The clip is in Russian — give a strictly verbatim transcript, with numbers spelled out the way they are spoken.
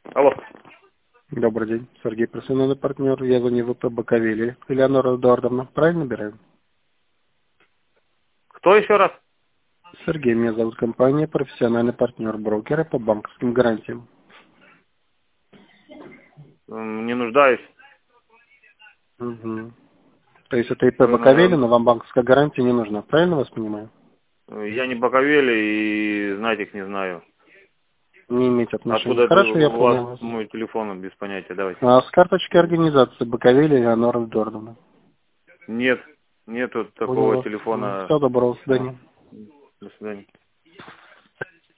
Алло. Добрый день, Сергей, профессиональный партнер. Я звоню в ВП Баковели. Элеонора Эдуардовна, правильно набираю? Кто еще раз? Сергей, меня зовут компания, профессиональный партнер брокера по банковским гарантиям. М, Не нуждаюсь. Угу. То есть это ИП Вы, Баковели, наверное, но вам банковская гарантия не нужна, правильно вас понимаю? я не Баковели и знать их не знаю. Не иметь отношения. Откуда это Хорошо, я у вас понял вас. мой телефон, без понятия, давайте. А с карточки организации Баковели Элеонора Эдуардовна. Нет, нету Понял такого вас. телефона. Всего доброго, до А, свидания. До свидания.